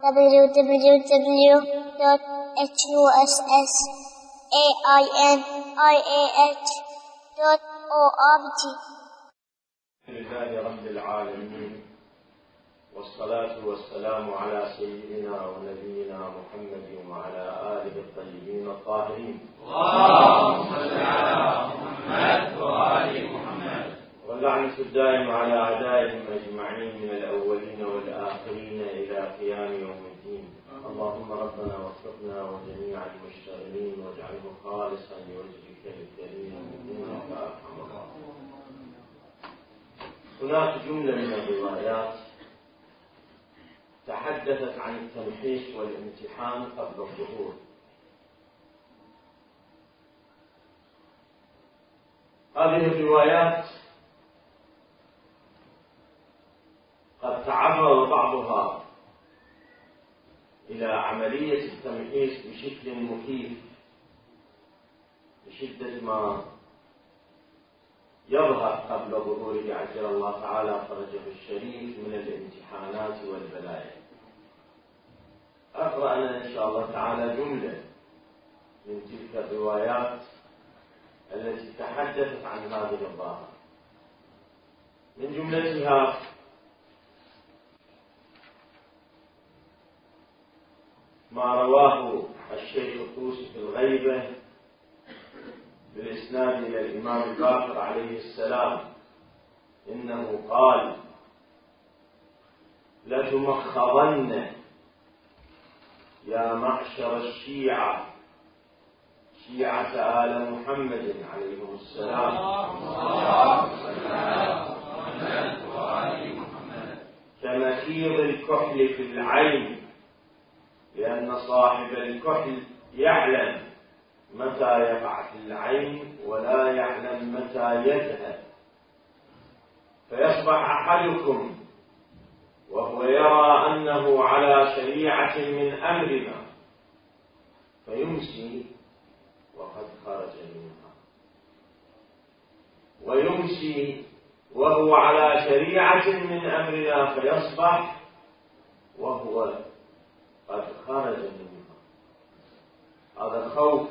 www.husainiah.org. لله رب العالمين، والصلاة والسلام على سيدنا ونبينا محمد وعلى آله الطيبين الطاهرين. اللهم صل على محمد وآل محمد. واللعنة الدائم على أعدائهم أجمعين من الأولين والآخرين إلى قيام يوم الدين. اللهم ربنا وفقنا وجميع المشتغلين واجعله خالصا لوجهك الكريم إنك أرحم الراحمين. هناك جملة من الروايات تحدثت عن التمحيص والامتحان قبل الظهور. هذه الروايات قد تعرض بعضها إلى عملية التمحيص بشكل مخيف بشدة ما يظهر قبل ظهوره عجل الله تعالى فرجه الشريف من الامتحانات والبلايا. أقرأ أنا إن شاء الله تعالى جملة من تلك الروايات التي تحدثت عن هذه الظاهرة. من جملتها: ما رواه الشيخ الطوسي في الغيبة بالإسناد إلى الإمام الباقر عليه السلام إنه قال: لتمخضن يا معشر الشيعة، شيعة آل محمد عليهم السلام، كمخيض الكحل في العين، لأن صاحب الكحل يعلم متى يقع في العين ولا يعلم متى يذهب، فيصبح أحدكم وهو يرى أنه على شريعة من أمرنا فيمسي وقد خرج منها، ويمسي وهو على شريعة من أمرنا فيصبح وهو قد خرج منها. هذا خوف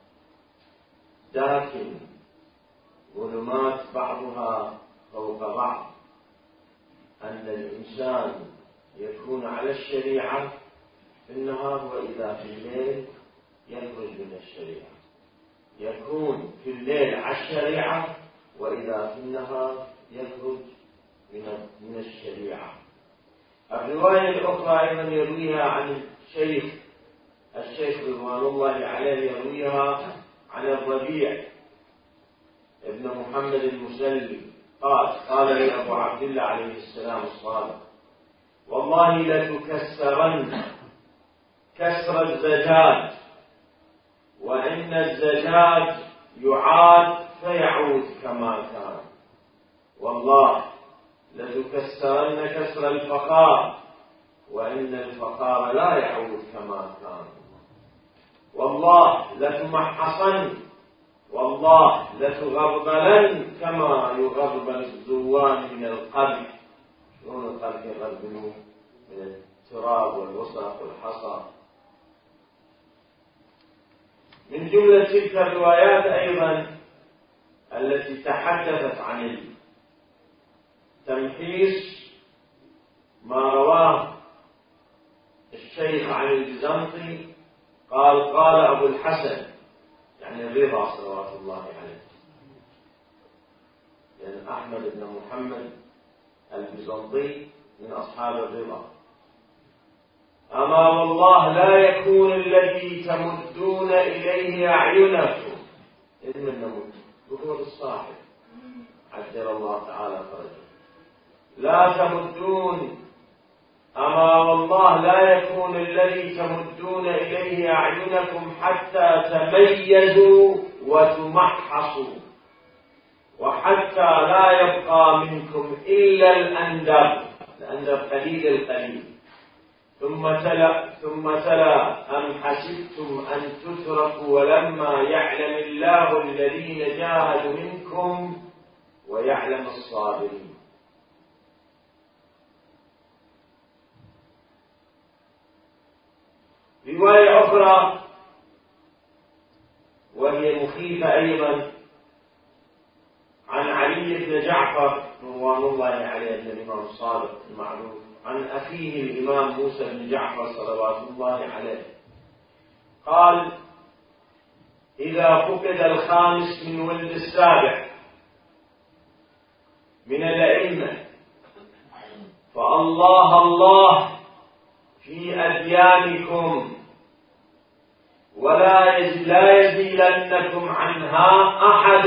داكن، ظلمات بعضها فوق بعض، أن الإنسان يكون على الشريعة في النهار وإذا في الليل يخرج من الشريعة، يكون في الليل على الشريعة وإذا في النهار يخرج من الشريعة. الرواية الأخرى أيضا يرويها عن الشيخ رضوان الله عليه، يرويها عن الربيع ابن محمد المسلي قال لي أبو عبد الله عليه السلام الصادق: والله لتكسرن كسر الزجاج، وإن الزجاج يعاد فيعود كما كان. والله لتكسرن كسر الفقار، وإن الفقار لا يعود كما كان. والله لتمحصن، والله لتغربلن كما يغربل الزوان من القمح. شلون القمح يغربلون؟ من التراب والوسخ والحصى. من جملة تلك الروايات أيضا التي تحدثت عن التمحيص ما رواه الشيخ عن البيزنطي قال أبو الحسن، يعني الرضا صلوات الله عليه، لأن أحمد بن محمد البيزنطي من أصحاب الرضا: أما والله لا يكون الذي تمدون إليه أعينكم، إذن النمود ظهور الصاحب عجل الله تعالى فرجه، لا تمدون، أما والله لا يكون الذي تمدون إليه أعينكم حتى تميزوا وتمحصوا، وحتى لا يبقى منكم إلا الأندب قليل القليل. ثم تلا أم حسبتم أن تتركوا ولما يعلم الله الذين جاهدوا منكم ويعلم الصابرين. رواية أخرى وهي مخيفة أيضا عن علي بن جعفر رضوان الله عليه الإمام الصادق المعروف عن أخيه الإمام موسى بن جعفر صلوات الله عليه قال: إذا فقد الخامس من ولد السابع من الأئمة فالله الله في أديانكم ولا يزيلنكم عنها أحد.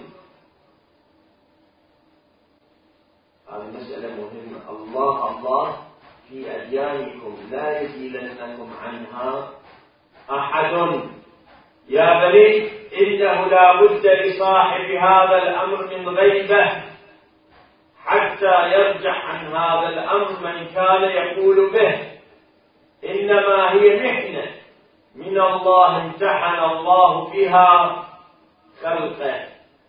هذه مسألة مهمة. الله في أديانكم لا يزيلنكم عنها أحد. يا بني إنه لا بد لصاحب هذا الأمر من غيبة حتى يرجع عن هذا الأمر من كان يقول به. إنما هي محنة من الله امتحن الله بها خلقه.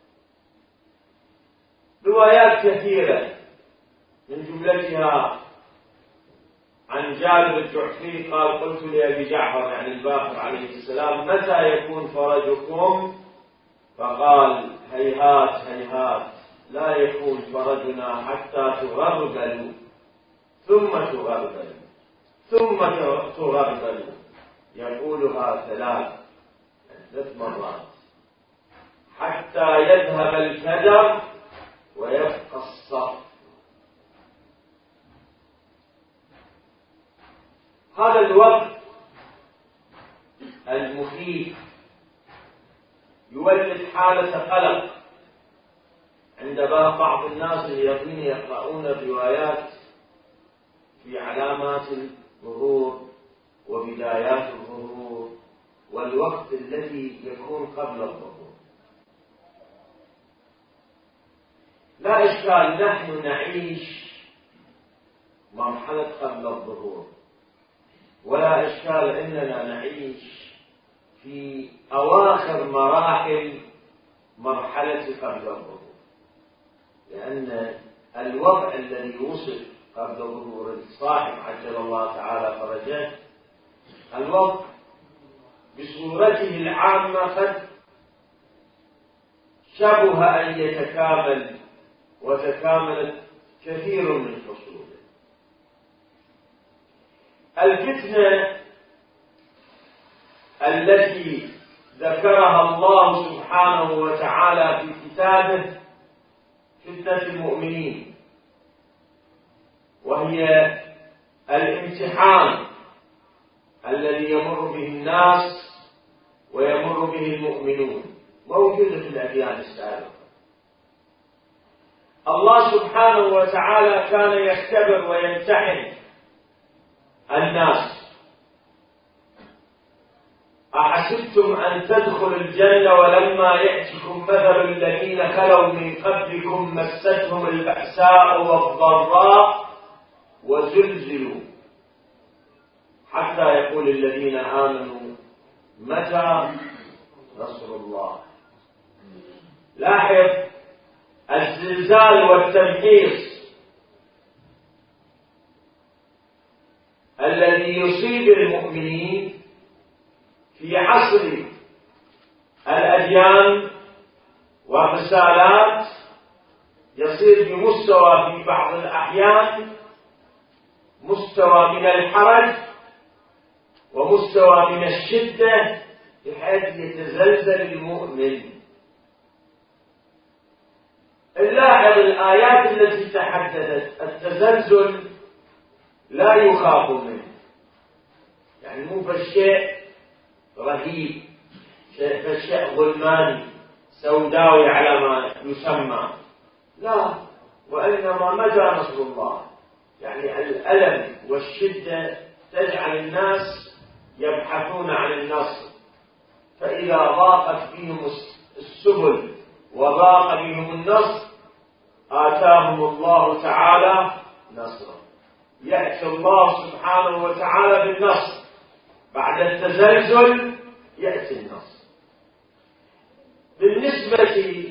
روايات كثيرة من جملتها عن جابر الجعفي قال: قلت لأبي جعفر يعني الباقر عليه السلام: متى يكون فرجكم؟ فقال: هيهات هيهات لا يكون فرجنا حتى تغربلوا ثم تغربلوا ثم تغربلوا. يقولها ثلاث مرات حتى يذهب الكدر ويبقى الصف. هذا الوقت المخيف يولد حالة قلق عند بعض الناس الذين يقرؤون الروايات في علامات الظهور وبدايات الظهور والوقت الذي يكون قبل الظهور. لا إشكال، نحن نعيش مرحلة قبل الظهور، ولا إشكال أننا نعيش في أواخر مراحل مرحلة قبل الظهور، لأن الوضع الذي وصف قبل ظهور الصاحب عجل الله تعالى فرجه الوضع بصورته العامة قد شبه أن يتكامل وتكاملت كثير من فصوله. الفتنة التي ذكرها الله سبحانه وتعالى في كتابه فتنة المؤمنين، وهي الامتحان الذي يمر به الناس ويمر به المؤمنون، موجودة في الأديان السابقة. الله سبحانه وتعالى كان يختبر ويمتحن الناس. أحسبتم أن تدخلوا الجنة ولما يأتكم مثل الذين خلوا من قبلكم مستهم البأساء والضراء وزلزلوا حتى يقول الذين آمنوا متى نصر الله. لاحظ الزلزال والتمحيص الذي يصيب المؤمنين في عصر الأديان والرسالات يصير بمستوى في بعض الأحيان مستوى من الحرج ومستوى من الشدة بحيث يتزلزل المؤمن. نلاحظ الآيات التي تحدثت التزلزل لا يخاف منه، يعني مو فالشيء رهيب، فالشيء ظلماني سوداوي على ما يسمى، لا، وإنما متى نصر الله، يعني الألم والشدة تجعل الناس يبحثون عن النصر، فإذا ضاقت بهم السبل وضاق بهم النصر آتاهم الله تعالى نصرا. يأتي الله سبحانه وتعالى بالنصر بعد التزلزل، يأتي النصر. بالنسبة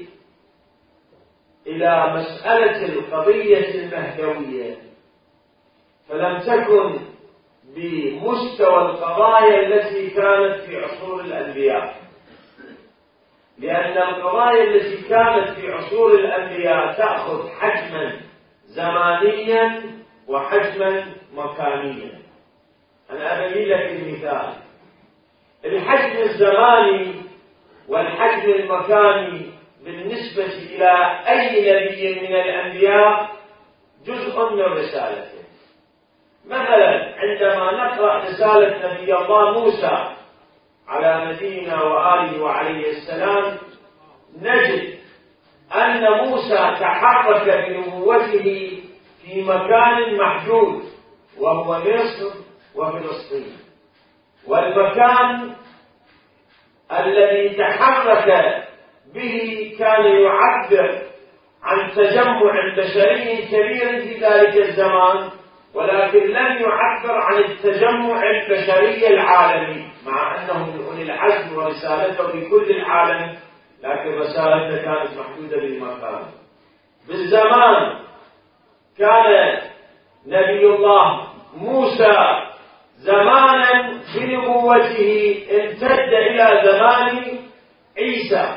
إلى مسألة القضية المهدوية فلم تكن بمستوى القضايا التي كانت في عصور الأنبياء، لأن القضايا التي كانت في عصور الأنبياء تأخذ حجما زمانيا وحجما مكانيا. أنا أبين لك المثال. الحجم الزماني والحجم المكاني بالنسبة إلى أي نبي من الأنبياء جزء من رسالته. مثلا عندما نقرأ رسالة نبي الله موسى على نبينا وآله وعليه السلام نجد أن موسى تحرك بنبوته في مكان محدود وهو مصر وفلسطين، والمكان الذي تحرك به كان يعبر عن تجمع بشري كبير في ذلك الزمان، ولكن لم يعبر عن التجمع البشري العالمي، مع أنه من أولي العزم ورسالته لكل العالم، لكن رسالته كانت محدودة بالمكان. بالزمان كان نبي الله موسى زمانا بنبوته امتد إلى زمان عيسى،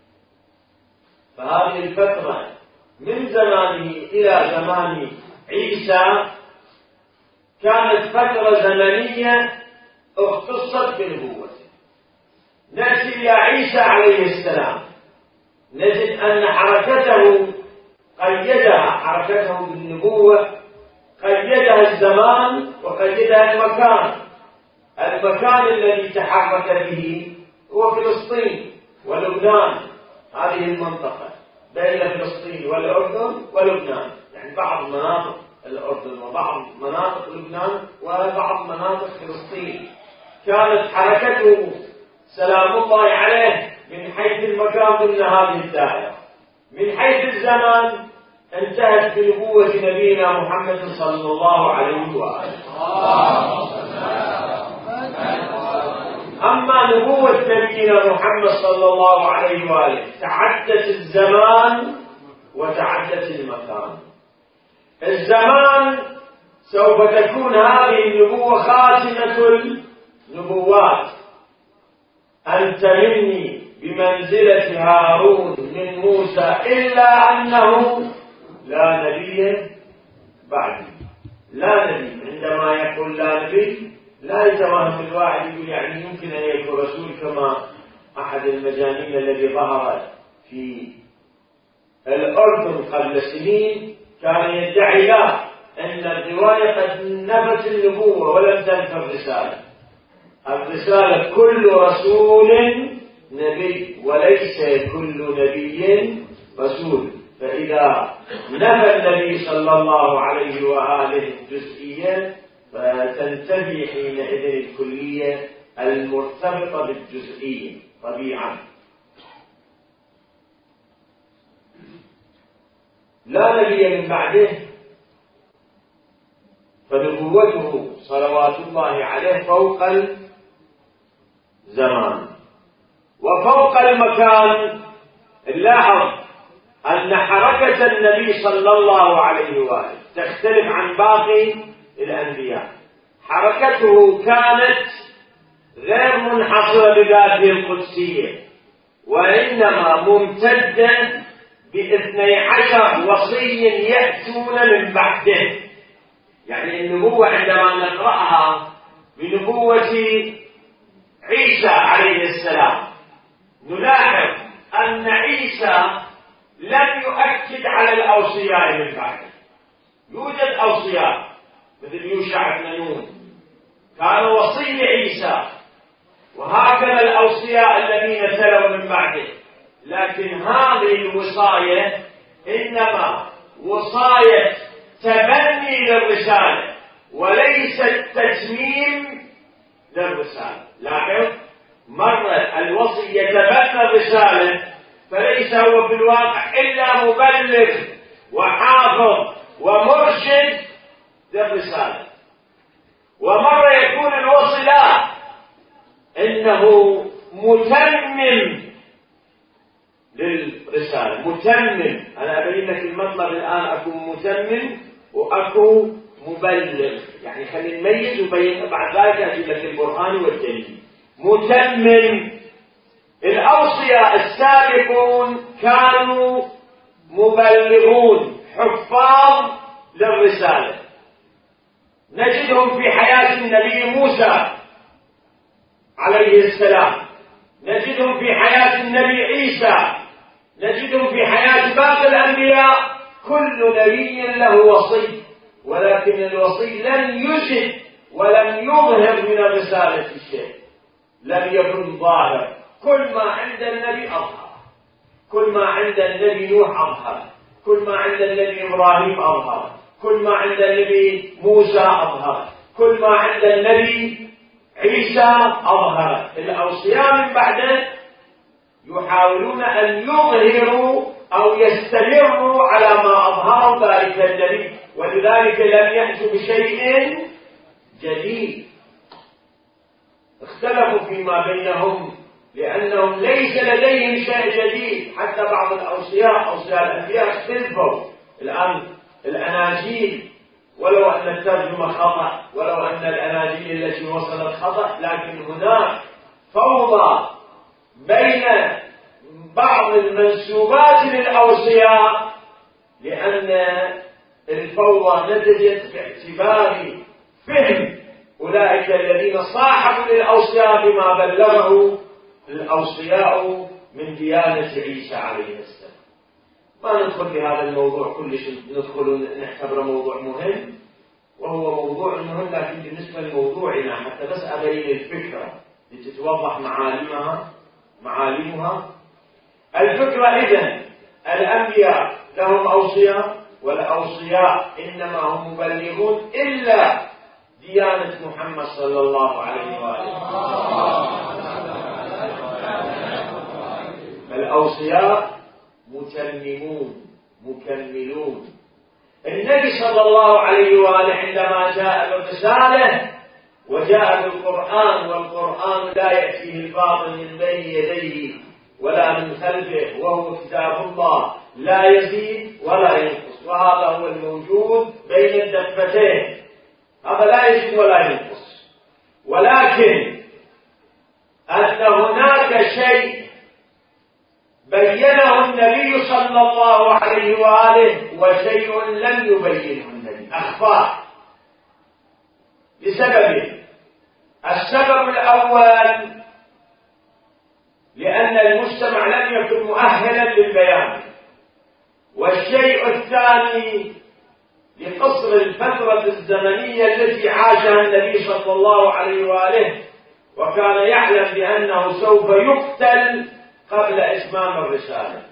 فهذه الفترة من زمانه إلى زمان عيسى كانت فترة زمنية اختصت بنبوته. نأتي إلى عيسى عليه السلام نجد أن حركته بالنبوة قيدها الزمان وقيدها المكان. المكان الذي تحرك به هو فلسطين ولبنان، هذه المنطقة بين فلسطين والأردن ولبنان، يعني بعض مناطق الأردن وبعض مناطق لبنان وبعض مناطق فلسطين. كانت حركته سلام الله عليه من حيث المكان ضمن هذه الدائرة. من حيث الزمان انتهت بنبوة نبينا محمد صلى الله عليه وآله. أما نبوة نبينا محمد صلى الله عليه وآله تعدت الزمان وتعدت المكان. الزمان سوف تكون هذه النبوة خاتمة النبوات، أنت مني بمنزلة هارون من موسى إلا أنه لا نبي بعدي. لا نبي، عندما يقول لا نبي لا يتوهم الواحد يقول يعني يمكن أن يكون رسول، كما أحد المجانين الذي ظهر في الأردن قبل سنين كان يدعي لا أن الرواية قد نفت النبوة ولم تنفى الرسالة. الرسالة كل رسول نبي وليس كل نبي رسول، فإذا نفى النبي صلى الله عليه وآله الجزئية فتنتفي حينئذ الكلية المرتبطة بالجزئية طبيعا. لا نبي من بعده، فنبوته صلوات الله عليه فوق الزمان وفوق المكان. لاحظ أن حركة النبي صلى الله عليه وآله تختلف عن باقي الأنبياء. حركته كانت غير منحصرة بذاته القدسية، وإنما ممتدة ب12 وصي يأتون من بعده. يعني النبوة عندما نقرأها بنبوة عيسى عليه السلام نلاحظ أن عيسى لم يؤكد على الأوصياء من بعده. يوجد أوصياء مثل يوشع بن نون كان وصي عيسى، وهكذا الأوصياء الذين تلوا من بعده، لكن هذه الوصاية إنما وصاية تبني للرسالة وليست تتميم للرسالة. لاحظ، مرة الوصي يتبنى الرسالة فليس هو في الواقع إلا مبلغ وحافظ ومرشد للرسالة، ومرة يكون الوصي لا، إنه متمم للرسالة. متمم، أنا أبين لك المطلب الآن، أكون متمم وأكون مبلغ، يعني خلينا نميز وبين بعد ذلك أجيب لك البرهان والدليل. متمم. الأوصياء السابقون كانوا مبلغون حفاظ للرسالة، نجدهم في حياة النبي موسى عليه السلام، نجدهم في حياة النبي عيسى، نجدهم في حياة باقي الأنبياء. كل نبي له وصي، ولكن الوصي لم يزد ولم يظهر من الرسالة شيء، لم يكن ظاهر. كل ما عند النبي أظهر، كل ما عند النبي نوح أظهر، كل ما عند النبي إبراهيم أظهر، كل ما عند النبي موسى أظهر، كل ما عند النبي عيسى أظهر. الأوصياء من بعده يحاولون أن يظهروا أو يستمروا على ما أظهروا ذلك النبي، ولذلك لم يأتوا بشيء جديد. اختلفوا فيما بينهم لأنهم ليس لديهم شيء جديد. حتى بعض الأوصياء، أوصياء الأنبياء، اختلفوا. الآن الأناجيل، ولو أن الترجمة خطأ، ولو أن الأناجيل التي وصلت خطأ، لكن هناك فوضى بين بعض المنسوبات للأوصياء، لأن الفوضى نتجت باعتبار فهم أولئك الذين صاحبوا للأوصياء بما بلغه الأوصياء من ديانة عيسى عليه السلام. ما ندخل بهذا الموضوع كلش، ندخل نعتبره موضوع مهم، وهو موضوع مهم، لكن بالنسبة لموضوعنا حتى بس أبين الفكرة لتتوضح معالمها. الفكرة إذن الأنبياء لهم أوصياء، والأوصياء إنما هم مبلغون إلا ديانة محمد صلى الله عليه وآله. الأوصياء متممون مكملون. النبي صلى الله عليه وآله عندما جاء بالرسالة وجاء بالقرآن، والقرآن لا يأتيه الباطل من بين يديه ولا من خلفه، وهو كتاب الله لا يزيد ولا ينقص، وهذا هو الموجود بين الدفتين، هذا لا يزيد ولا ينقص. ولكن أن هناك شيء بينه النبي صلى الله عليه وآله وشيء لم يبينه النبي، أخفاه لسببين. السبب الأول لأن المجتمع لم يكن مؤهلا للبيان، والشيء الثاني لقصر الفترة الزمنية التي عاشها النبي صلى الله عليه وآله، وكان يعلم بأنه سوف يقتل قبل إتمام الرسالة.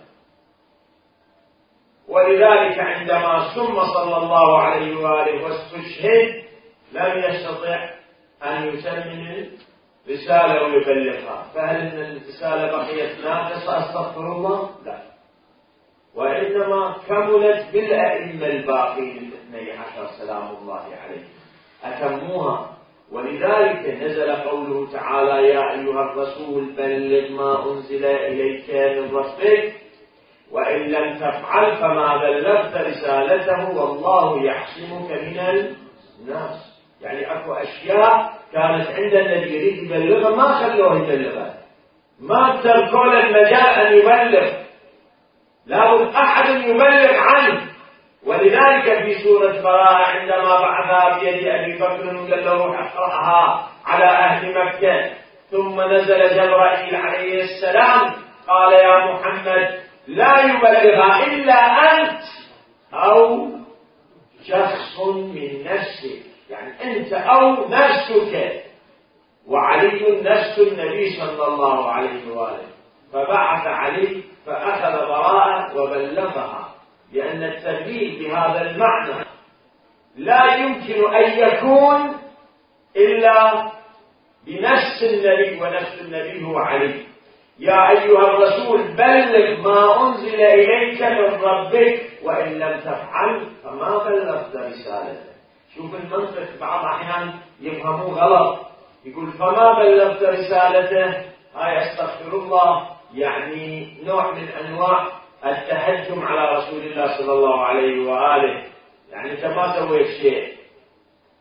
ولذلك عندما سم صلى الله عليه وآله واستشهد لم يستطع أن يتمم الرسالة ويبلغها. فهل إن الرسالة بقيت ناقصة؟ أستغفر الله، لا، وإنما كملت بالأئمة الباقين الاثني عشر سلام الله عليه، أتموها. ولذلك نزل قوله تعالى: يا أيها الرسول بلغ ما أنزل إليك من ربك وإن لم تفعل فما بلغت رسالته والله يعصمك من الناس. يعني أكو أشياء كانت عند الذي يريد يبلغها ما خلوه يبلغها، ما تركوا له المجال أن يبلغ، لابد أحد يبلغ عنه. ولذلك في سورة براءة عندما بعثها بيد أبي بكر وقال له اقرأها على أهل مكة، ثم نزل جبرائيل عليه السلام قال: يا محمد لا يبلغها إلا أنت أو شخص من نفسك، يعني أنت أو نفسك، وعلي نفس النبي صلى الله عليه وآله. فبعث علي فأخذ براءة وبلغها، لأن التبليغ بهذا المعنى لا يمكن أن يكون إلا بنفس النبي، ونفس النبي هو علي. يا أيها الرسول بلغ ما أنزل إليك من ربك وإن لم تفعل فما بلغت رسالته. شوف المنطق، بعض أحيان يفهموه غلط، يقول فما بلغت رسالته، هاي أستغفر الله، يعني نوع من أنواع التهجم على رسول الله صلى الله عليه وآله، يعني أنت ما سويت شيء،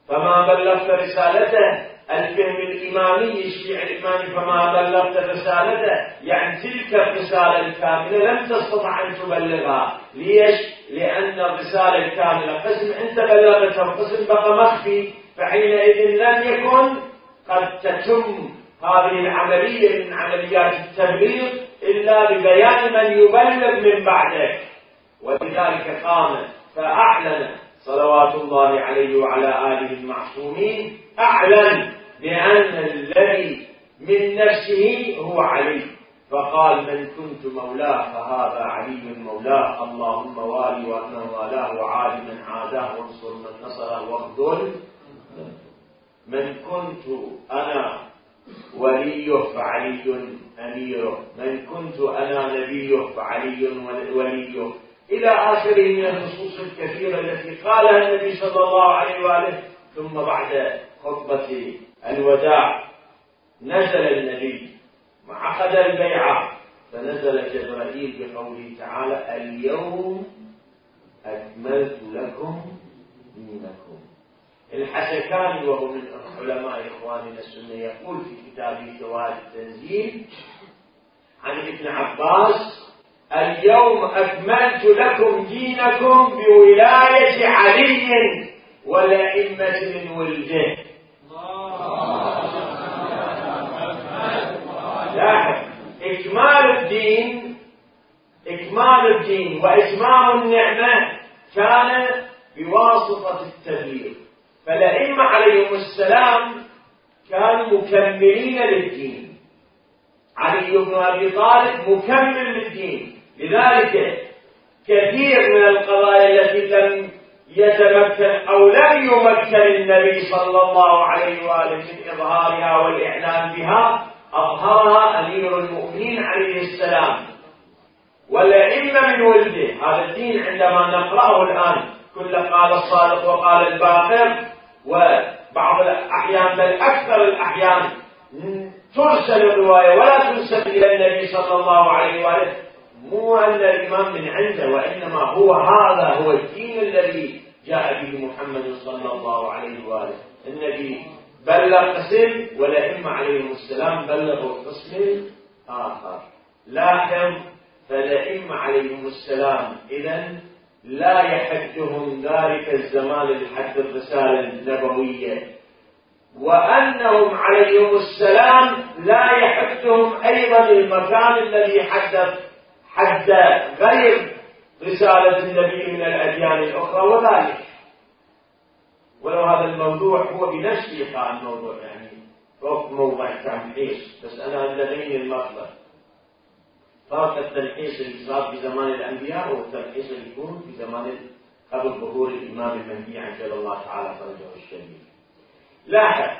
فما بلغت رسالته، الفهم الإمامي الشيعي الإمامي، فما بلغت رسالته، يعني تلك الرسالة الكاملة لم تستطع أن تبلغها. ليش؟ لأن الرسالة الكاملة قسم أنت بلغتها وقسم بقى مخفي، فحينئذ لم يكن قد تتم هذه العملية من عمليات التبليغ إلا ببيان من يبلغ من بعدك. ولذلك قام فأعلن صلوات الله عليه وعلى آله المعصومين، أعلن بأن الذي من نفسه هو علي، فقال من كنت مولاه فهذا علي مولاه، اللهم والي ومن والاه وعاد من عاداه وانصر من نصره واخذل من كنت أنا وليه فعلي أميره، من كنت أنا نبيه فعلي وليه، إلى آخره من النصوص الكثيرة التي قالها النبي صلى الله عليه وآله. ثم بعد خطبة الوداع نزل النبي وعقد البيعة، فنزل جبرائيل بقوله تعالى اليوم أكملت لكم دينكم. الحسكاني وهو من علماء إخواننا السنة يقول في كتابه شواهد التنزيل عن ابن عباس اليوم أكملت لكم دينكم بولاية علي والأئمة من ولده. لاحظ إكمال الدين وإتمام النعمة كان بواسطة التبليغ، فالأئمة عليهم السلام كانوا مكملين للدين. علي بن أبي طالب مكمل للدين، لذلك كثير من القضايا التي لم يتمكن أو لم يمكن النبي صلى الله عليه وآله من إظهارها والإعلان بها أظهرها أمير المؤمنين عليه السلام والأئمة من ولده. هذا الدين عندما نقرأه الآن كل قال الصادق وقال الباقر، وبعض الأحيان بل أكثر الأحيان ترسل الرواية ولا تنسب إلى النبي صلى الله عليه وآله، مو أن الإمام من عنده، وإنما هذا هو الدين الذي جاء به محمد صلى الله عليه وآله. النبي بلغ قسم والأئمة عليهم السلام بلغوا القسم آخر. لاحظ فالأئمة عليهم السلام إذن لا يحدهم ذلك الزمان لحد الرسالة النبوية، وأنهم عليهم السلام لا يحدهم أيضا المكان الذي حد غير رسالة النبي من الأديان الأخرى. وذلك ولو هذا الموضوع هو بنفسه كان موضوع يعني فوق موضوع التنحيص، بس أنا لديني المطلب فرق التنحيص اللي صار في زمان الأنبياء والتنحيص اللي يكون في زمان قبل ظهور الإمام المهدي عجل الله تعالى فرجه الشريف. لاحظ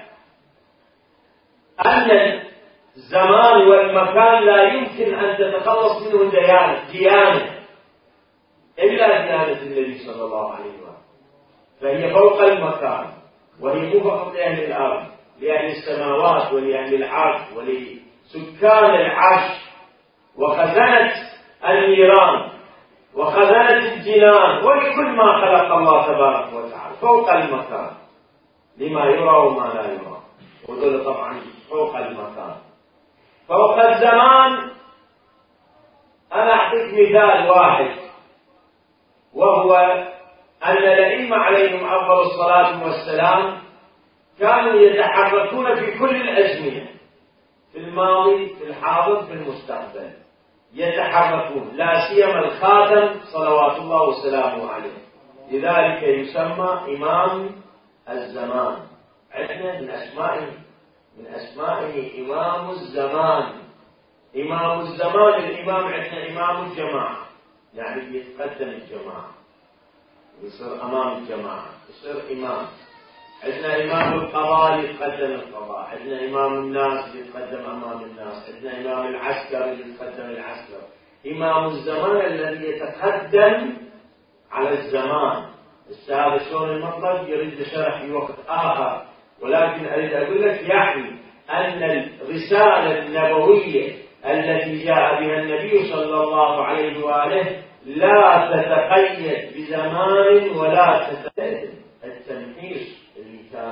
أن الزمان والمكان لا يمكن أن تتخلص منه ديانة إلا ديانة النبي صلى الله عليه وسلم، فهي فوق المكان، وهي مو فقط لأهل الأرض، لأهل السماوات ولأهل العرش ولسكان العرش وخزنة النيران وخزنة الجنان ولكل ما خلق الله تبارك وتعالى، فوق المكان لما يرى وما لا يرى، وذل طبعا فوق المكان. فوق الزمان أنا أعطيك مثال واحد، وهو أن الأئمة عليهم أفضل الصلاة والسلام كانوا يتحركون في كل الأزمنة، في الماضي في الحاضر في المستقبل يتحركون، لا سيما الخاتم صلوات الله وسلامه عليه، لذلك يسمى إمام الزمان. عندنا من أسمائه إمام الزمان. إمام الزمان الإمام عندنا إمام الجماعة، يعني يتقدم الجماعة يصير أمام الجماعة يصير إمام. عندنا إمام القضاء يتقدم القضاء، عندنا إمام الناس يتقدم أمام الناس، عندنا إمام العسكر يتقدم العسكر. إمام الزمان الذي يتقدم على الزمان. هذا شلون المطلب يريد شرح في وقت آخر، ولكن أريد أقول لك يعني أن الرسالة النبوية التي جاء بها النبي صلى الله عليه وآله لا تتقيد بزمان ولا تتقيد. التنحيص اللي كان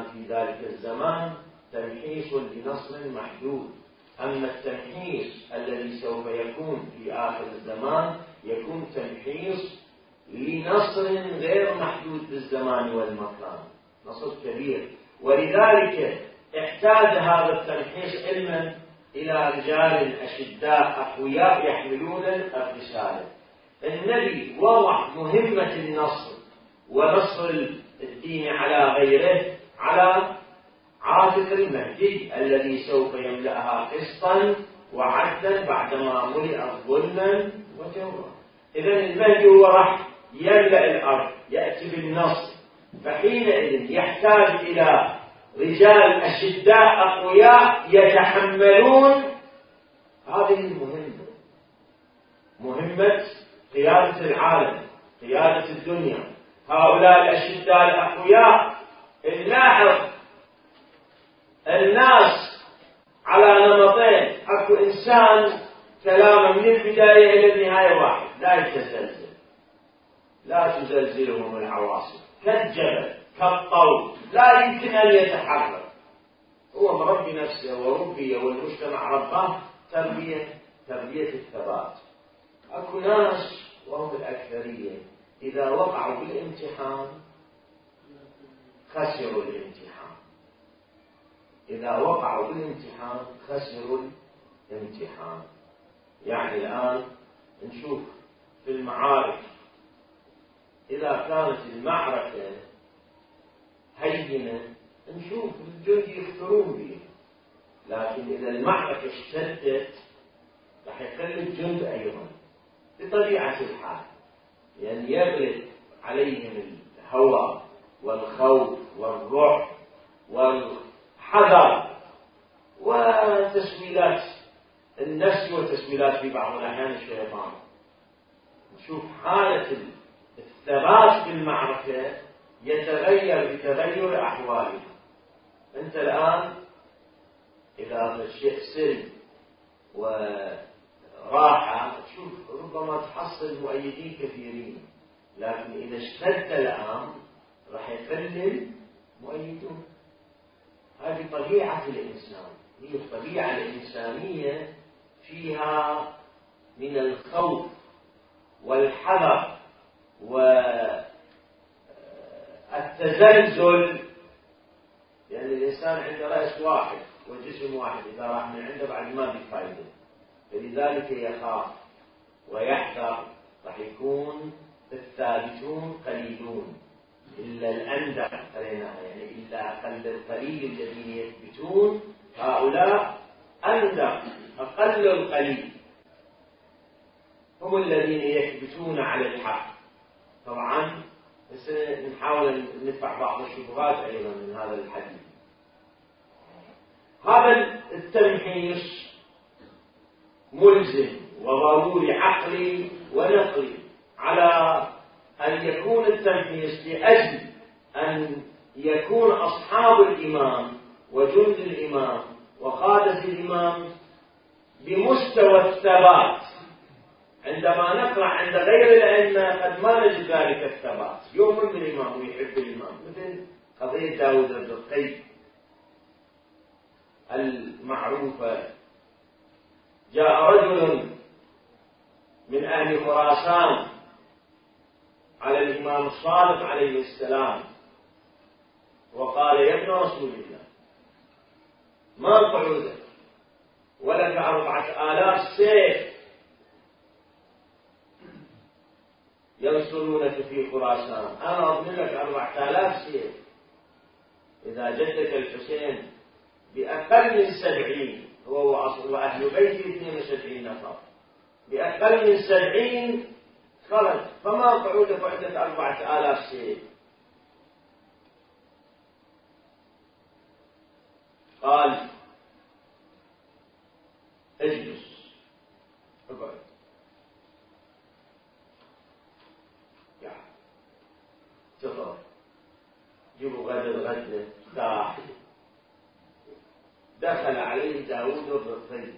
تمحيص لنصر محدود. أما التمحيص الذي سوف يكون في آخر الزمان يكون تمحيص لنصر غير محدود بالزمان والمكان، نصر كبير. ولذلك احتاج هذا التمحيص علما إلى رجال أشداء أقوياء يحملون الرسالة. النبي وضع مهمة النصر ونصر الدين على غيره على عاتق المهدي الذي سوف يملأها قسطا وعدلا بعدما ملئت ظلما وجورا. إذن المهدي هو راح يملأ الأرض، يأتي بالنصر، فحينئذ يحتاج إلى رجال أشداء أقوياء يتحملون هذه المهمة، مهمة قيادة العالم، قيادة الدنيا. هؤلاء الأشداء الأقوياء نلاحظ الناس على نمطين. أكو إنسان كلامه من البداية إلى النهاية واحد، لا يتزلزل، لا تزلزلهم العواصف، كالجبل كالطول لا يمكن أن يتحرك. هو مربي نفسه وربي والمجتمع رباه تربية الثبات. أكو ناس وهم الأكثرية إذا وقعوا بالامتحان خسروا الامتحان، إذا وقعوا بالامتحان خسروا الامتحان. يعني الآن نشوف في المعارك إذا كانت المعركة هينة نشوف الجند يختارون بها، لكن إذا المعركة اشتدت راح يقل الجند أيضا بطبيعة الحال، لأن يغلب عليهم الهوى والخوف والرعب والحذر وتسويلات النفس وتسويلات في بعض الأحيان الشيطان. نشوف حالة الثبات في المعركة يتغير بتغير أحواله. أنت الآن إذا الشيء سلم وراحة شوف ربما تحصل مؤيدين كثيرين، لكن إذا اشتد الأمر راح يقلل مؤيدون. هذه طبيعة الإنسان، هي الطبيعة الإنسانية فيها من الخوف والحذر والتزلزل، لأن الإنسان عنده رأس واحد وجسم واحد، إذا راح من عنده بعد ما في فايدة، فلذلك يخاف ويحذر. راح يكون الثابتون قليلون إلا الأندع، يعني إلا أقل القليل الذين يثبتون، هؤلاء أندع أقل القليل هم الذين يثبتون على الحق. طبعا نحاول ندفع بعض الشبهات أيضا من هذا الحديث. هذا التمحيص ملزم وضروري عقلي ونقلي على أن يكون التمحيص لأجل أن يكون أصحاب الإمام وجند الإمام وقادة الإمام بمستوى الثبات. عندما نقرأ عند غير الأئمة قد ما نجد ذلك الثبات، يؤمن بالإمام ويحب الإمام، مثل قضية داود بن القيس المعروفة. جاء رجل من أهل خراسان على الإمام الصادق عليه السلام وقال: يا ابن رسول الله، ما قعودك ولك 4000 سيف ينصرونك في خراسان، أنا أضمن لك 4000 سيف. إذا جدك الحسين بأقل من 70، هو وأهل بيته 72 نفر، بأقل من 70 خرج، فما قعودك وعندك 4000 سيف؟ قال: اجلس، اقعد. تفضل، جيبوا غدا تاح. دخل عليه داود الرقي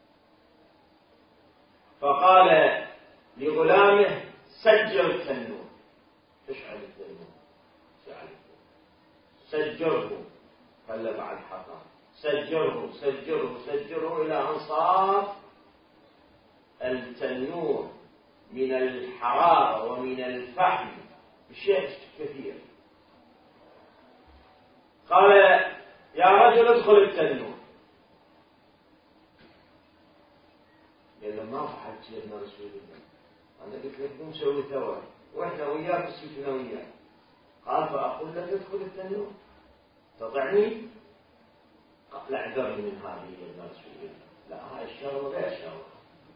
فقال لغلامه: سجر التنور. اشعل التنور، سجره، خلى بعد حطب، سجره سجره سجره إلى أن صار التنور من الحرارة ومن الفحم بشيء كثير. قال يا رجل ادخل التنور. قال له ما فعلت سيدنا رسول الله، أنا قلت لك قوم سوي ثواب وإحنا وياك وسيفنا وياك. قال فأقول لك ادخل التنور تطعني؟ قال اعذرني من هذه يا رسول الله، لا هاي الشغلة غير شغلة.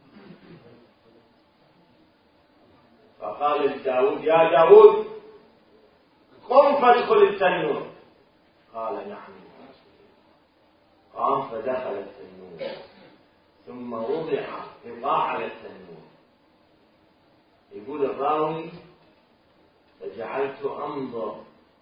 فقال لداود يا داود قم فادخل التنور. قال نعم يا رسول الله. قام فدخل التنور ثم وضع قطاع على التنور. يقول الراوي فجعلت أنظر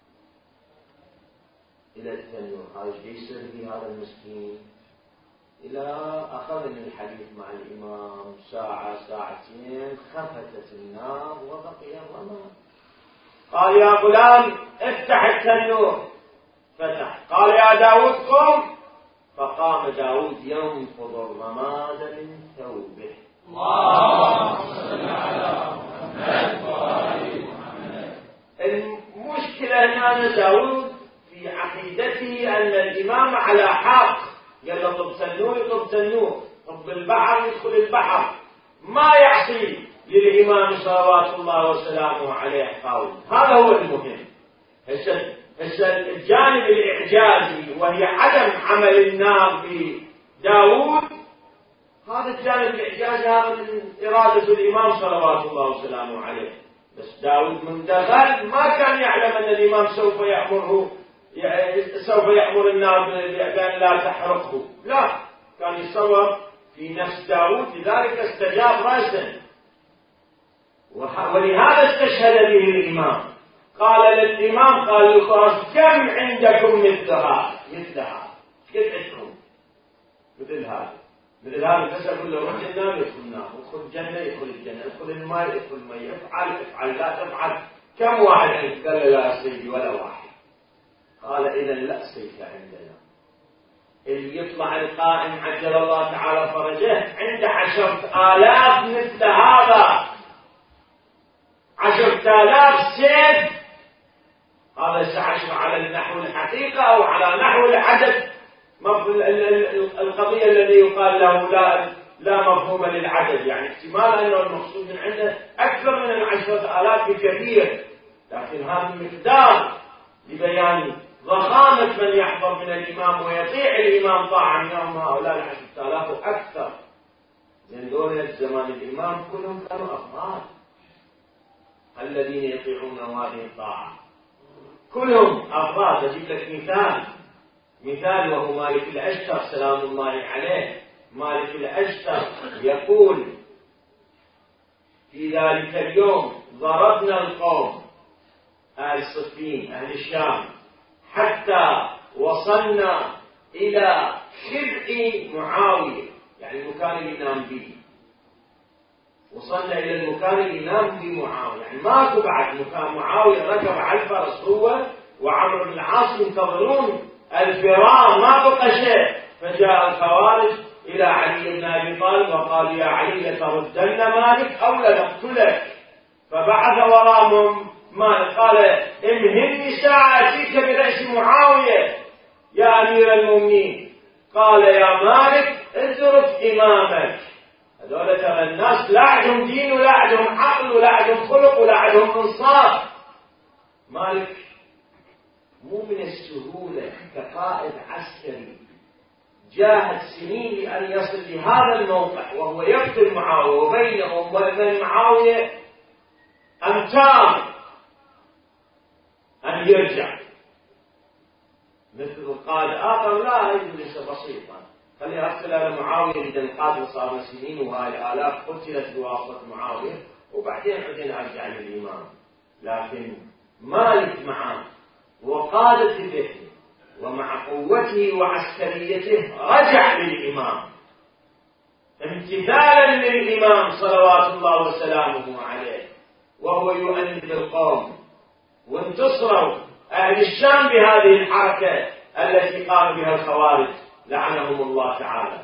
إلى التنور، هذا ايش يصير في هذا المسكين؟ إلى أخذني الحديث مع الإمام ساعة ساعتين، خفتت النار وبقي الرماد. قال يا غلام افتح التنور، فتح. قال يا داود قم، فقام داود ينفض الرماد من ثوبه. اللهم صل على محمد وآل محمد. المشكلة هنا داود في عقيدته أن الإمام على حق، قال له طب تنور يطب تنور، طب البحر يدخل البحر، ما يعصي للإمام صلوات الله وسلامه عليه قول. هذا هو المهم. هسه الجانب الإعجازي وهي عدم عمل النار بداود، هذا الجانب الإعجازي هذا من إرادة الإمام صلوات الله وسلامه عليه. بس داود من دخل ما كان يعلم أن الإمام سوف يأمر النار بأن لا تحرقه، لا، كان يتصور في نفس داود، لذلك استجاب رأسا. ولهذا استشهد به الإمام. قال للإمام، قال للخراج كم عندكم مثلها كيف عندكم مثل هذا بس أقول له روح النار يدخل النار، ادخل الجنة يدخل الجنة، ادخل الماء يدخل الماء، افعل لا تفعل. كم واحد عندك؟ قال له لا سيدي ولا واحد. قال إذا لا سيف عندنا. اللي يطلع القائم عجل الله تعالى فرجه عنده 10,000 مثل هذا، 10,000 سيف. هذا سعشر على النحو الحقيقة أو على نحو العدد. القضية الذي يقال له لا مفهوم للعدد، يعني احتمال أنه المقصود من عنده أكثر من 10,000 بكثير، لكن هذا المقدار لبيان ضخامة من يحضر من الإمام ويطيع الإمام طاعة منهم هؤلاء 10,000 وأكثر. لأن دولة زمان الإمام كلهم كانوا أفراد الذين يطيعون هذه الطاعة، كلهم أفراد. أجيب لك مثال وهو مالك الأشتر سلام الله عليه. مالك الأشتر يقول في ذلك اليوم ضربنا القوم أهل صفين أهل الشام حتى وصلنا إلى خرق معاوية، يعني المكان اللي ينام به. وصلنا إلى المكان اللي ينام به معاوية، يعني ماكو بعد مكان. معاوية ركب على الفرس هو وعمرو بن العاص ينتظرون الفرار، ما بقى شيء. فجاء الخوارج إلى علي بن أبي طالب وقال يا علي لتردن مالك أو لنقتلك. فبعث وراءهم مالك قال امهلني ساعة أتيك برأس معاوية يا أمير المؤمنين. قال يا مالك اترك إمامك. هذول ترى الناس لا عندهم دين ولا عندهم عقل ولا عندهم خلق ولا عندهم انصاف. مالك مو من السهولة كقائد عسكري جاهد سنين لأن يصل لهذا الموقع وهو يقتل معاوية، وبينه وبين معاوية أمتار أن يرجع. مثل قائد آخر لا يجلس بسيطا، خلي أرسل على معاوية إذا القاتل صار سنين وهاي الآلاف قتلت بواسطة معاوية، وبعدين أرجع للإمام. لكن مالك معه وقادة به ومع قوته وعسكريته رجع للإمام امتثالا للإمام صلوات الله وسلامه عليه، وهو يؤنب القوم. وانتصروا أهل الشام بهذه الحركة التي قام بها الخوارج لعنهم الله تعالى.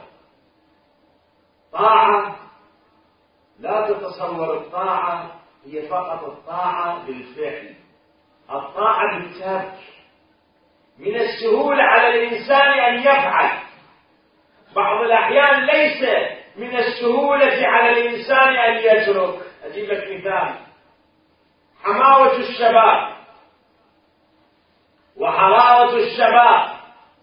طاعة لا تتصور الطاعة هي فقط الطاعة بالفعل، الطاعة بالترك. من السهولة على الإنسان أن يفعل، بعض الأحيان ليس من السهولة على الإنسان أن يترك. أجيب لك مثال: حماوة الشباب وحرارة الشباب،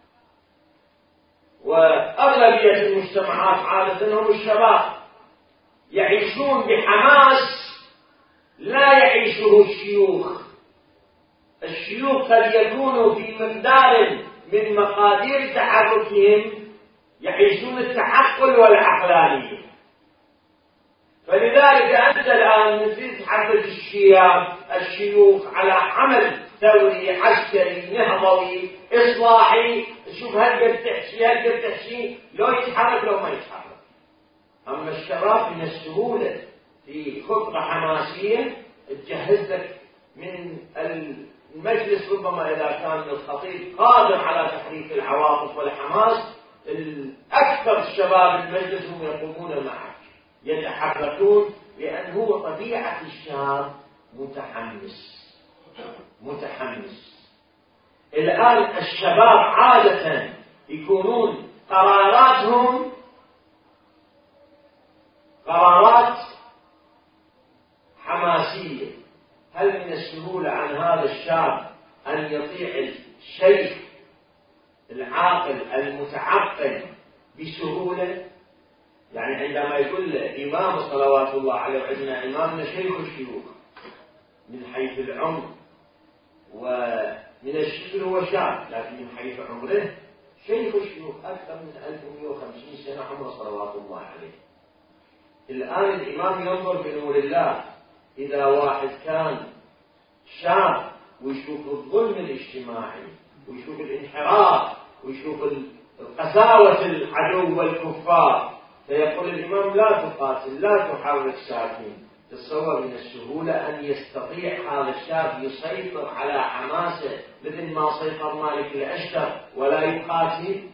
وأغلبية المجتمعات عادة هم الشباب يعيشون بحماس لا يعيشه الشيوخ. الشيوخ قد يكونوا في مقدار من مقادير تحركهم يعيشون التعقل والعقلانية. فلذلك أنت الآن نريد تحرك الشيوخ على عمل ثوري عسكري نهضوي إصلاحي، شوف هل قد تحشي لو يتحرك لو ما يتحرك. أما الشباب من السهولة في خطة حماسية تجهز لك من المجلس، ربما إذا كان الخطيب قادر على تحريك العواطف والحماس، الأكثر الشباب المجلس هم يقومون معك يتحركون، لأن هو طبيعة الشاب متحمس. الآن الشباب عادة يكونون قراراتهم قرارات حماسية. هل من السهولة عن هذا الشاب أن يطيع الشيخ العاقل المتعقل بسهولة؟ يعني عندما يقول إمام صلوات الله عليه، وعندنا إمامنا شيخ الشيوخ من حيث العمر ومن الشكل هو شاب، لكن من حيث عمره شيخ الشيوخ أكثر من 1150 سنة عمره صلوات الله عليه. الآن الإمام ينظر بنور الله، إذا واحد كان شاب ويشوف الظلم الاجتماعي ويشوف الانحراف ويشوف قساوة العدو والكفار، فيقول الإمام لا تقاتل لا تحرك ساكن. تصور من السهولة أن يستطيع هذا الشاب يسيطر على حماسه مثل ما سيطر مالك الأشتر ولا يقاتل؟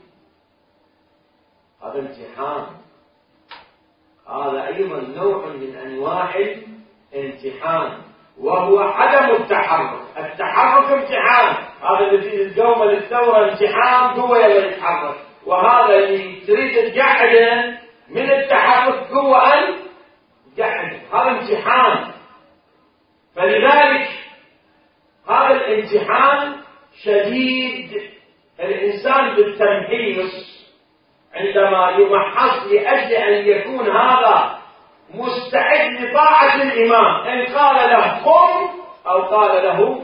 هذا امتحان، هذا أيضا نوع من أنواع الامتحان، وهو عدم التحرك. التحرك امتحان، هذا اللي تقوم للثورة امتحان هو يتحرك، وهذا اللي تريد تقعده من التحرك هو أن تقعد، هذا امتحان. فلذلك هذا الامتحان شديد. الإنسان بالتمحيص عندما يمحص لأجل أن يكون هذا مستعد لطاعة الإمام، إن قال له قم أو قال له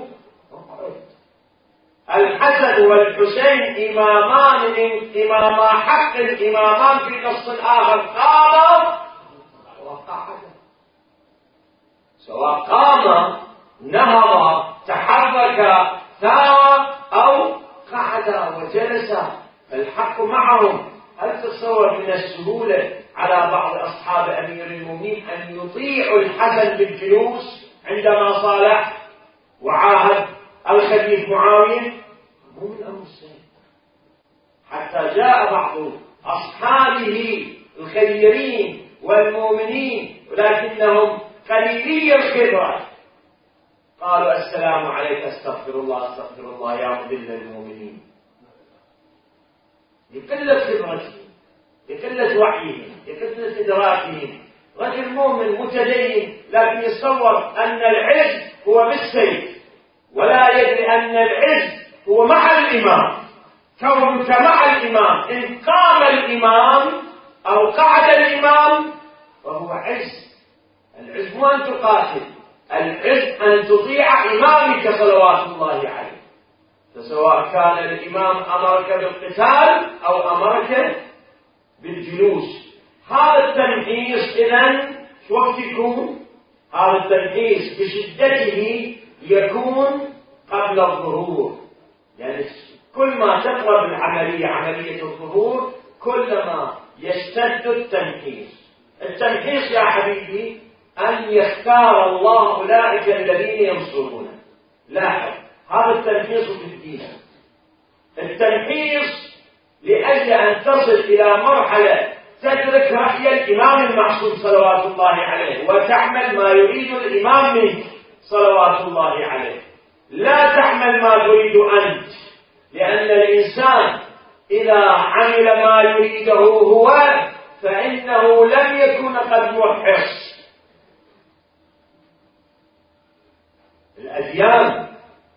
الحسن والحسين إماما حق، إمامان في نص آخر قام وقعد، سواء قام نهض تحرك ثار أو قعد وجلس، الحق معهم. هل تصور من السهولة على بعض أصحاب أمير المؤمنين أن يطيعوا الحسن بالجلوس عندما صالح وعاهد الخليفة معاوية؟ مو من أمر السهل. حتى جاء بعض أصحابه الخيرين والمؤمنين ولكنهم قليلي الخبرة قالوا السلام عليك استغفر الله يا مذل المؤمنين، لقلة خبرتهم، لقلة وعيهم، لقلة إدراكهم. رجل مؤمن متدين لكن يتصور أن العز هو بالسيف، ولا يدري أن العز هو مع الإمام. كونك مع الإمام، إن قام الإمام أو قعد الإمام فهو عز. العز مو أن تقاتل، العز أن تطيع إمامك صلوات الله عليه. فسواء كان الإمام أمرك بالقتال أو أمرك بالجلوس. هذا التمحيص إذن شو وقت يكون؟ هذا التمحيص بشدته يكون قبل الظهور. يعني كل ما تقرب العملية عملية الظهور كلما يشتد التمحيص. التمحيص يا حبيبي أن يختار الله أولئك الذين ينصرونه. لاحظ هذا التمحيص في الدين. التمحيص لأجل أن تصل إلى مرحلة تدرك رأي الإمام المعصوم صلوات الله عليه وتعمل ما يريد الإمام منك صلوات الله عليه، لا تعمل ما تريد أنت، لأن الإنسان إذا عمل ما يريده هو فإنه لم يكن قد محص. الأديان،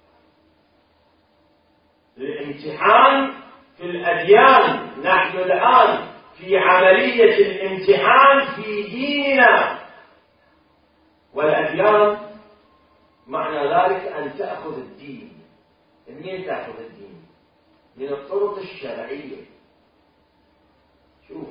الامتحان في الأديان، نحن الآن في عملية الامتحان في ديننا، والأديان معنى ذلك أن تأخذ الدين. منين تأخذ الدين؟ من الطرق الشرعية. شوف،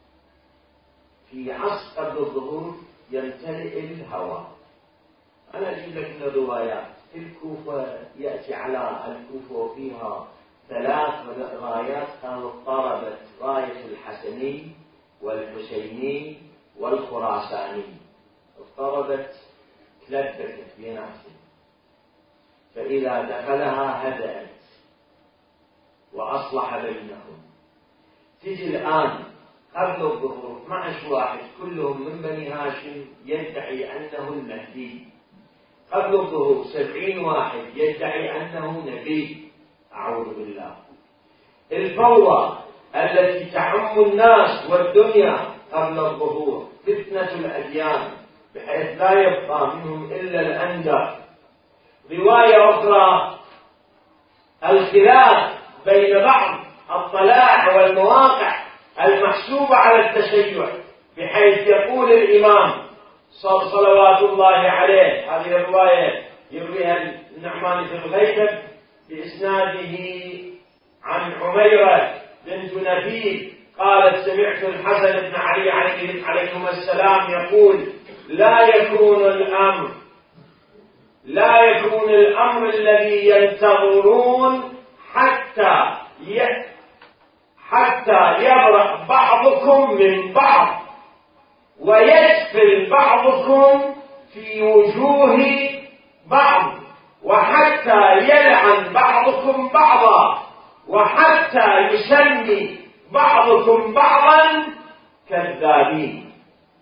في عصر قبل الظهور يمتلئ الهوى. أنا أجيب لك من الروايات. في الكوفة يأتي على الكوفة وفيها 3 رايات كانت ضربت راية الحسني والحسيني والخراساني، اضطربت تلبكت بنفسه، فإذا دخلها هدأت وأصلح بينهم. تجي الآن قبل الظهور 12 واحد كلهم من بني هاشم يدعي أنه المهدي، قبل الظهور 70 واحد يدعي أنه نبي. أعوذ بالله. الفوضى التي تعم الناس والدنيا قبل الظهور، فتنة الأديان بحيث لا يبقى منهم إلا الأندر. رواية أخرى، الخلاف بين بعض الطلاع والمواقع المحسوبة على التشيع، بحيث يقول الإمام صلوات الله عليه، هذه الرواية يرويها النعمان بن الغيثم بإسناده عن عميرة بنت نبيل قالت: سمعت الحسن بن علي عليهما السلام يقول: لا يكون الأمر الذي ينتظرون حتى يبرأ بعضكم من بعض ويسفل بعضكم في وجوه بعض، وحتى يلعن بعضكم بعضا، وحتى يسمي بعضكم بعضا كذابين.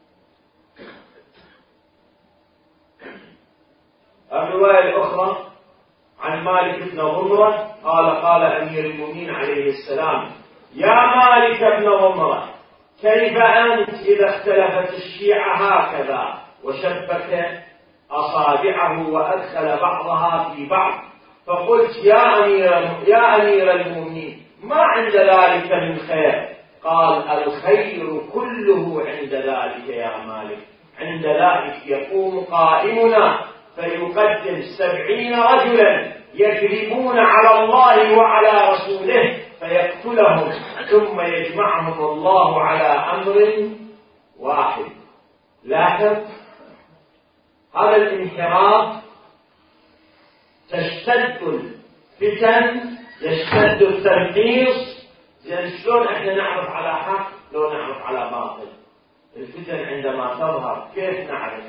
الرواية الأخرى عن مالك بن ضمرة قال أمير المؤمنين عليه السلام: يا مالك بن ضمرة، كيف أنت إذا اختلفت الشيعة هكذا؟ وشبك أصابعه وأدخل بعضها في بعض. فقلت: يا أمير المؤمنين، ما عند ذلك من خير؟ قال: الخير كله عند ذلك يا مالك. عند ذلك يقوم قائمنا فيقدم 70 رجلا يكذبون على الله وعلى رسوله فيقتلهم، ثم يجمعهم الله على أمر واحد. لاحظ هذا الانحراف، تشتد الفتن، يشتد التنقيص. شلون احنا نعرف على حق لو نعرف على باطل؟ الفتن عندما تظهر كيف نعرف؟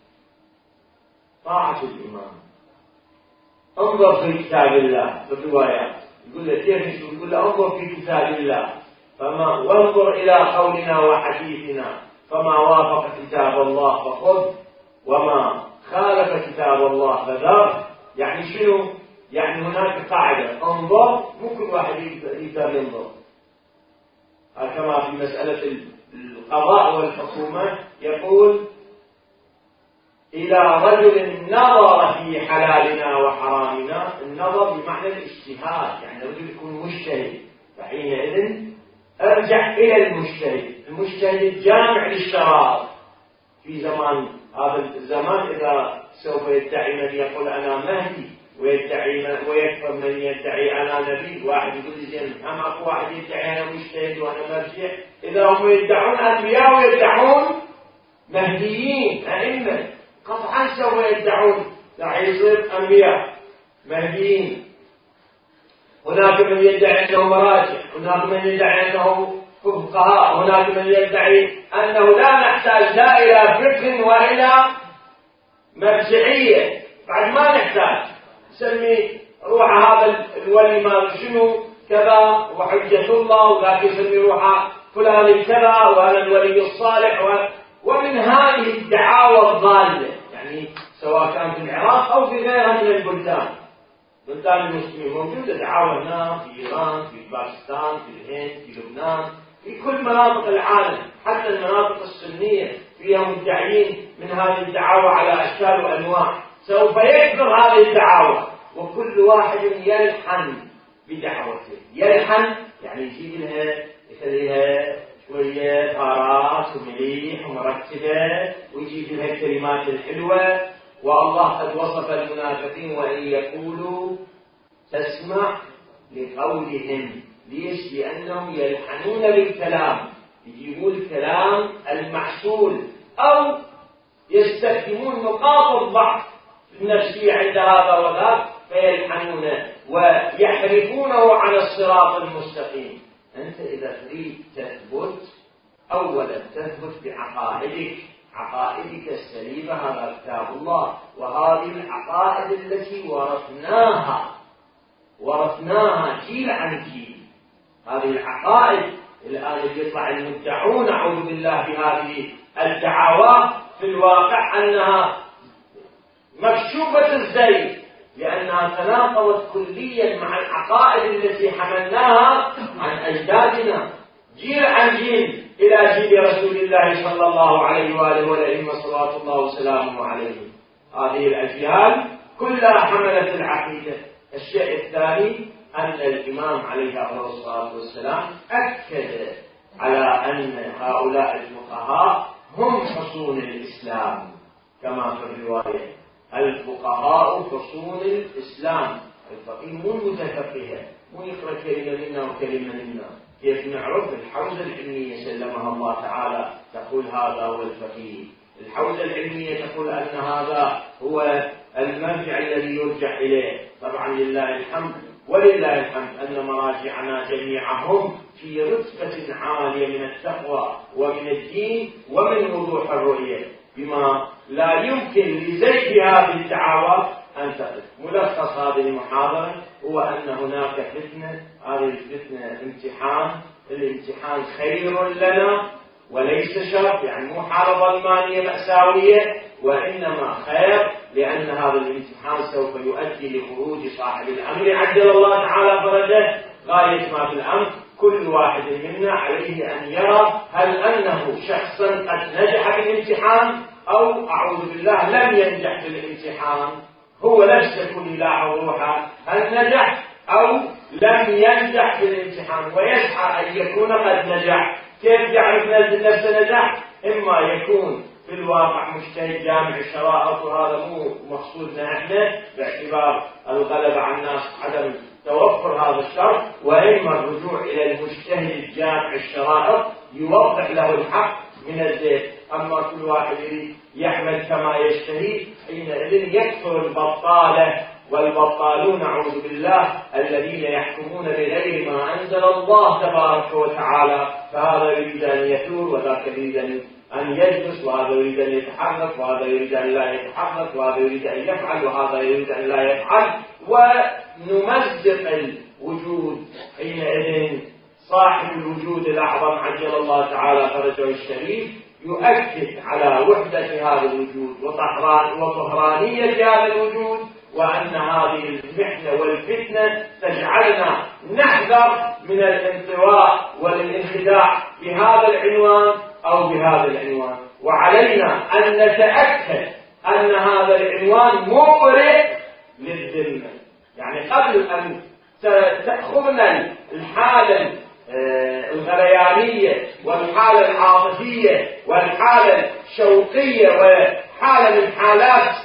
طاعة الإمام. انظر في كتاب الله. في الروايات يقول له كيف نشوف؟ يقول له انظر في كتاب الله وانظر إلى قولنا وحديثنا، فما وافق كتاب الله فخذ وما خالف كتاب الله فذر. يعني شنو؟ يعني هناك قاعدة، انظر، مو كل واحد يقدر ينظر. كما في مسألة القضاء والحكومة يقول: إلى رجل نظر في حلالنا وحرامنا. النظر بمعنى الاجتهاد، يعني رجل يكون مجتهد، فحينئذ ارجع إلى المجتهد. المجتهد الجامع للشرائع. في زمان هذا الزمان إذا سوف يدعي من يقول أنا مهدي ويكفر من يدعي أنا نبي. واحد يقول لي زين، أما أكو واحد يدعي أنا مجتهد وأنا مرجع. إذا هم يدعون أنبياء ويدعون مهديين أئمة، قطعا سوف يدعون راح يصير أنبياء مهديين. هناك من يدعي أنه مراجع، هناك من يدعي أنه فقهاء، هناك من يدعي أنه لا نحتاج لا إلى فقه وإلى مرجعية، بعد ما نحتاج نسمي روح هذا الولي ما شنو كذا وحجة الله وذاك يسمي روحه فلان الكذا وهذا الولي الصالح ومن هذه الدعاوى الضالة، يعني سواء كان في العراق أو في غيرها من البلدان المسلمين موجودة دعاوى هنا في إيران، في باكستان، في الهند، في لبنان، في كل مناطق العالم، حتى المناطق السنية فيها مدعين من هذه الدعاوى على أشكال وأنواع. سوف يكثر هذه الدعاوى وكل واحد يلحن بدعوته. يلحن يعني يجيب لها يخليها شوية بهارات ومليح ومرتبة ويجيب لها الكلمات الحلوة. والله قد وصف المنافقين وإن يقولوا تسمع لقولهم. ليش؟ لأنهم يلحنون بالكلام، يجيبون الكلام المعسول أو يستخدمون نقاط الضعف النفسية عند هذا وذاك فيلحنونه ويحرفونه عن الصراط المستقيم. أنت إذا تريد تثبت أولا تثبت بعقائدك، عقائدك السليمة، هذا كتاب الله وهذه العقائد التي ورثناها جيل عن جيل. هذه العقائد الآن يطلع المدعون أعوذ بالله بهذه الدعاوى في الواقع أنها مكشوفة الزيف، لأنها تناقضت كليا مع العقائد التي حملناها عن أجدادنا جيل عن جيل إلى جيل رسول الله صلى الله عليه وآله والأئمة صلوات الله وسلامه عليهم. هذه الأجيال كلها حملت العقيدة. الشيء الثاني أن الإمام عليه الصلاة والسلام أكد على أن هؤلاء الفقهاء هم حصون الإسلام كما في الرواية: الفقهاء حصون الإسلام. الفقيه مو متفقه، مو يقرأ كلمة منا وكلمة منا. كيف نعرف؟ الحوزة العلمية سلمها الله تعالى تقول هذا هو الفقيه. الحوزة العلمية تقول أن هذا هو المرجع الذي يرجع إليه. طبعا لله الحمد ولله الحمد أن مراجعنا جميعهم في رتبة عالية من التقوى ومن الدين ومن وضوح الرؤية، بما لا يمكن لزيف هذه الدعاوى أن تقف. ملخص هذه المحاضرة هو أن هناك فتنة، هذه الفتنة امتحان. الامتحان خير لنا وليس شر، يعني مو حالة ظلمانية مأساوية، وإنما خير، لأن هذا الامتحان سوف يؤدي لخروج صاحب الأمر عجل الله تعالى فرجه. غاية ما في الأمر كل واحد منا عليه أن يرى هل أنه شخصا قد نجح بالامتحان أو أعوذ بالله لم ينجح بالامتحان. هو نفسه كل يلاحظ روحه هل نجح أو لم ينجح بالامتحان، ويسعى أن يكون قد نجح. كيف يعرف نفسه نجح؟ إما يكون في الواقع مجتهد جامع الشرائط، وهذا مو مقصودنا احنا باعتبار الغلبة على الناس عدم توفر هذا الشرط، وإما الرجوع إلى المجتهد الجامع الشرائط يوضح له الحق من الزيت. أما كل واحد يعمل كما يشتهي حينئذ يكثر البطالة والبطالون أعوذ بالله الذين يحكمون بغير ما أنزل الله تبارك وتعالى. فهذا يريد أن يثور وذاك يريد أن يجلس، وهذا يريد أن يتحرك وهذا يريد أن لا يتحرك، وهذا يريد أن يفعل وهذا يريد أن لا يفعل، ونمزق الوجود. حينئذ صاحب الوجود الأعظم عجل الله تعالى فرجه الشريف يؤكد على وحدة هذا الوجود وطهرانية هذا الوجود، وأن هذه المحنة والفتنة تجعلنا نحذر من الانطواء والانخداع بهذا العنوان أو بهذا العنوان، وعلينا أن نتأكد أن هذا العنوان مبرئ للذمة. يعني قبل أن تأخذنا الحالة الغليانية والحالة العاطفية والحالة الشوقية وحالة من حالات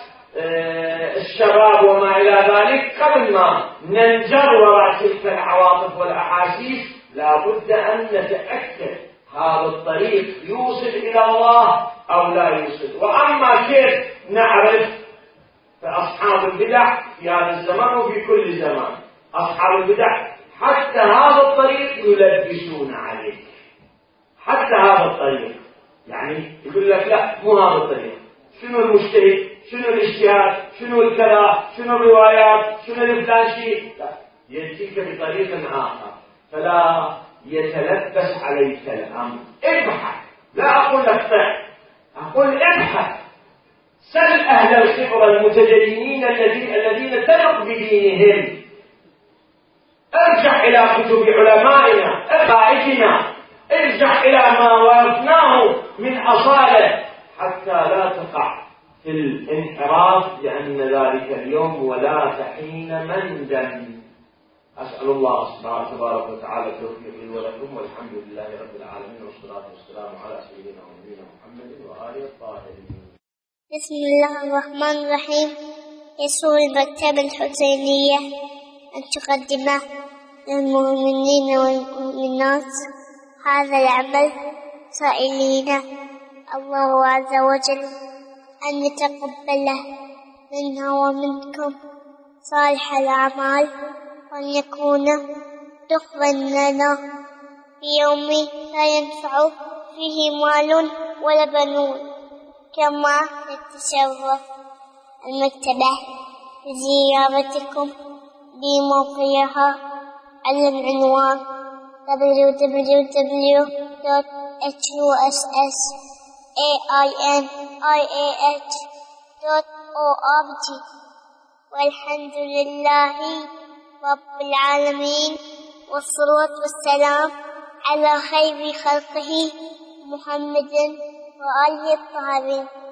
الشباب وما إلى ذلك، قبل ما ننجر وراء تلك العواطف والأحاسيس لا بد أن نتأكد هذا الطريق يوصل إلى الله أو لا يوصل. وأما كيف نعرف؟ فأصحاب البدع في هذا الزمان وفي كل زمان، أصحاب البدع حتى هذا الطريق يلبسون عليك، حتى هذا الطريق. يعني يقول لك لا مو هذا الطريق، شنو المجتهد، شنو الاجتهاد، شنو الكلام، شنو الروايات، شنو الفلان شيء. يأتيك بطريق آخر، فلا يتلبس عليك الأمر. ابحث، لا أقول لك فعل، أقول ابحث، سل أهل الخبرة المتدينين الذين ثقوا بدينهم، ارجع إلى كتب علمائنا قائدنا، ارجع إلى ما ورثناه من أصالة، حتى لا تقع في الانحراف، لأن ذلك اليوم ولا تحين مندم. أسأل الله تبارك وتعالى التوفيق لي ولكم، والحمد لله رب العالمين، والصلاة والسلام على سيدنا ونبينا محمد وآله الطاهرين. بسم الله الرحمن الرحيم. يسر المكتبة الحسينية أن تقدم للمؤمنين والمؤمنات هذا العمل، سائلين الله عز وجل أن يتقبله منا ومنكم صالح الأعمال، وأن يكون دخلا لنا في يوم لا ينفع فيه مال ولا بنون. كما تتشرف المكتبة بزيارتكم بموقعها على العنوان www.hussainih.org. والحمد لله رب العالمين، والصلاة والسلام على خير خلقه محمد وآله الطاهرين.